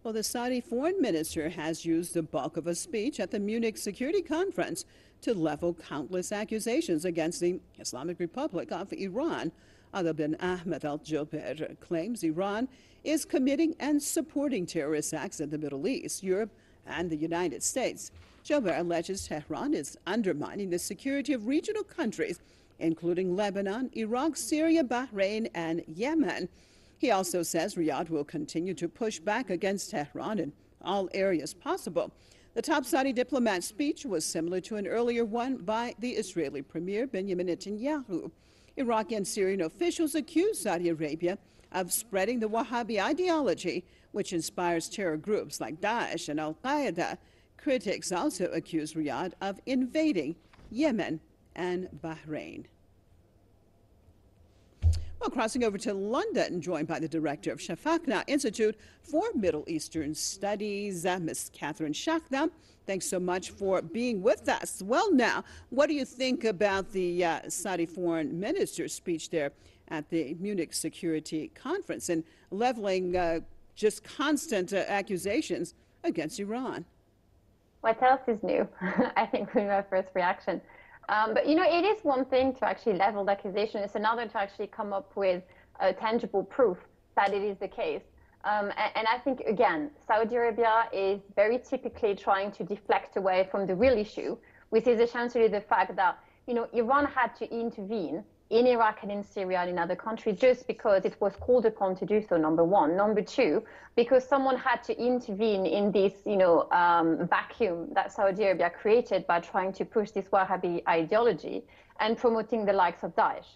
Well, the Saudi foreign minister has used the bulk of a speech at the Munich Security Conference to level countless accusations against the Islamic Republic of Iran. Adel bin Ahmed Al Jubeir claims Iran is committing and supporting terrorist acts in the Middle East, Europe, and the United States. Jubeir alleges Tehran is undermining the security of regional countries, including Lebanon, Iraq, Syria, Bahrain, and Yemen. He also says Riyadh will continue to push back against Tehran in all areas possible. The top Saudi diplomat's speech was similar to an earlier one by the Israeli Premier Benjamin Netanyahu. Iraqi and Syrian officials accuse Saudi Arabia of spreading the Wahhabi ideology, which inspires terror groups like Daesh and Al-Qaeda. Critics also accuse Riyadh of invading Yemen and Bahrain. Well, crossing over to London, joined by the director of Shafaqna Institute for Middle Eastern Studies, Ms. Catherine Shachna. Thanks so much for being with us. Well, now, what do you think about the Saudi foreign minister's speech there at the Munich Security Conference and leveling just constant accusations against Iran? What else is new? I think would be my first reaction. But, you know, it is one thing to actually level the accusation. It's another to actually come up with tangible proof that it is the case. And I think, again, Saudi Arabia is very typically trying to deflect away from the real issue, which is essentially the fact that, you know, Iran had to intervene in Iraq and in Syria and in other countries just because it was called upon to do so, number one. Number two, because someone had to intervene in this, you know, vacuum that Saudi Arabia created by trying to push this Wahhabi ideology and promoting the likes of Daesh.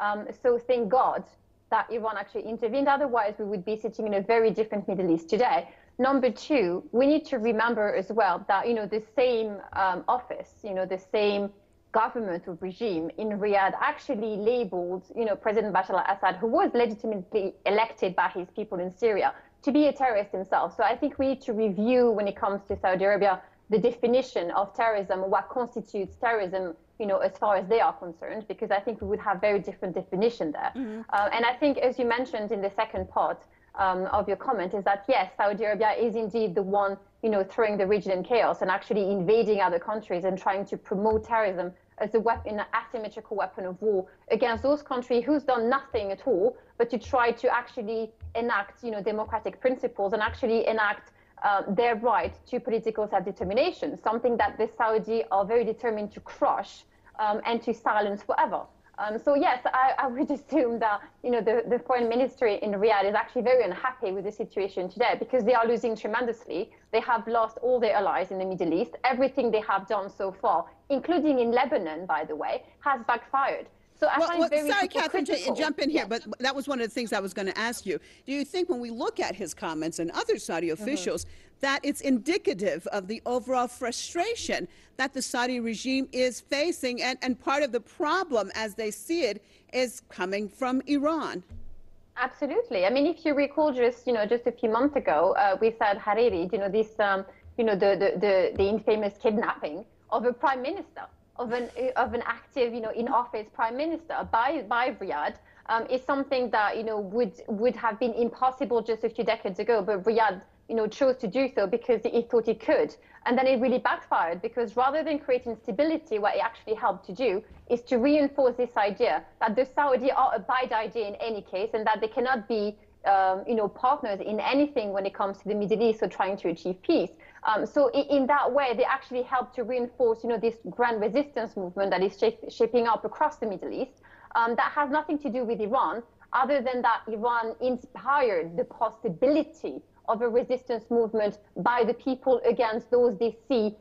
So thank God that Iran actually intervened. Otherwise, we would be sitting in a very different Middle East today. Number two, we need to remember as well that, you know, the same office, you know, the same government or regime in Riyadh actually labeled, you know, President Bashar al-Assad, who was legitimately elected by his people in Syria, to be a terrorist himself. So I think we need to review, when it comes to Saudi Arabia, the definition of terrorism, what constitutes terrorism, you know, as far as they are concerned, because I think we would have very different definition there. And I think, as you mentioned in the second part of your comment, is that, yes, Saudi Arabia is indeed the one, you know, throwing the region in chaos and actually invading other countries and trying to promote terrorism as a weapon, an asymmetrical weapon of war against those countries who's done nothing at all, but to try to actually enact, you know, democratic principles and actually enact their right to political self-determination, something that the Saudi are very determined to crush and to silence forever. So yes, I would assume that, you know, the foreign ministry in Riyadh is actually very unhappy with the situation today because they are losing tremendously. They have lost all their allies in the Middle East. Everything they have done so far, including in Lebanon, by the way, has backfired. So I find very sorry, Catherine, to jump in here, yes. but that was one of the things I was going to ask you. Do you think when we look at his comments and other Saudi officials that it's indicative of the overall frustration that the Saudi regime is facing and part of the problem, as they see it, is coming from Iran? Absolutely. I mean, if you recall just, you know, just a few months ago, we said Hariri, you know, this, you know, the infamous kidnapping of a prime minister, of an active, you know, in office prime minister by Riyadh, is something that, you know, would have been impossible just a few decades ago, but Riyadh, you know, chose to do so because it thought it could. And then it really backfired because rather than creating stability, what it actually helped to do is to reinforce this idea that the Saudi are a bad idea in any case and that they cannot be, you know, partners in anything when it comes to the Middle East or trying to achieve peace. So in that way, they actually help to reinforce, you know, this grand resistance movement that is shaping up across the Middle East. That has nothing to do with Iran, other than that Iran inspired the possibility of a resistance movement by the people against those they see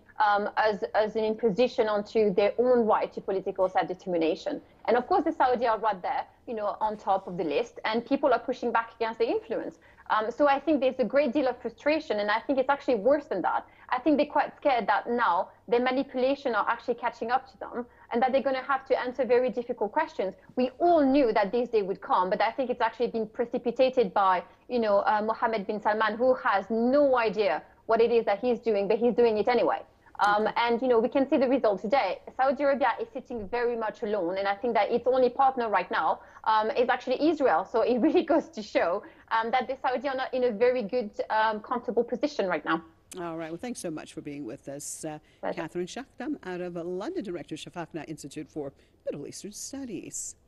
as an imposition onto their own right to political self-determination. And of course, the Saudi are right there, you know, on top of the list, and people are pushing back against their influence. So I think there's a great deal of frustration, and I think it's actually worse than that. I think they're quite scared that now their manipulation are actually catching up to them, and that they're going to have to answer very difficult questions. We all knew that this day would come, but I think it's actually been precipitated by, you know, Mohammed bin Salman, who has no idea what it is that he's doing, but he's doing it anyway. And, we can see the result today. Saudi Arabia is sitting very much alone. And I think that its only partner right now is actually Israel. So it really goes to show that the Saudi are not in a very good, comfortable position right now. All right. Well, thanks so much for being with us. Pleasure. Catherine Shakdam out of London, Director, Shafakna Institute for Middle Eastern Studies.